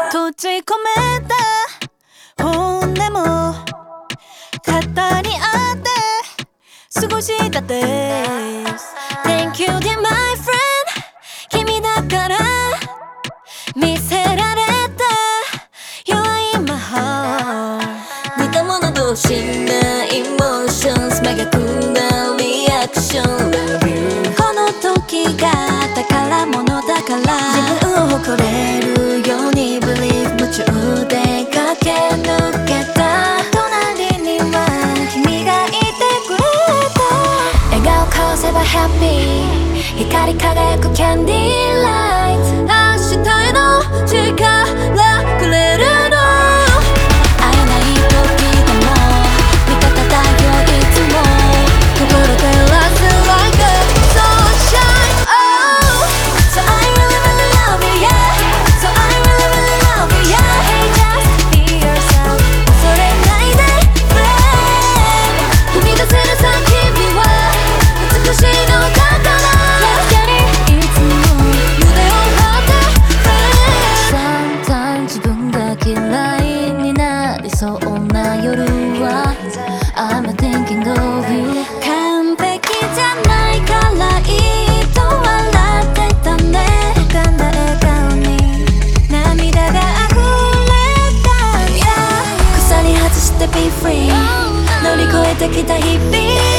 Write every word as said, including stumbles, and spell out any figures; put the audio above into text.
閉じ込めた本音も肩にあって過ごした days Thank you dear my friend 君だから見せられた弱い魔法似た者同士なエモーション真逆なリアクション Love you この時が宝物だから自分を誇れるように Believe 夢中で駆け抜けた隣には君がいてくれた笑顔交わせば Happy 光り輝くキャンディーライト明日への力くれるの会えない時でも味方だよいつも心照らす like a sunshine oh So I really really love you yeah So I really really love you yeah Hey just be yourself 恐れないで friend 踏み出せるさ君は美しいのだからいつも胸を張って Sometimes 自分が嫌いになりそうな夜は I'm thinking of you 完璧じゃないからいいと笑ってたね浮かんだ笑顔に涙が溢れた Yeah 鎖外して Be free 乗り越えてきた日々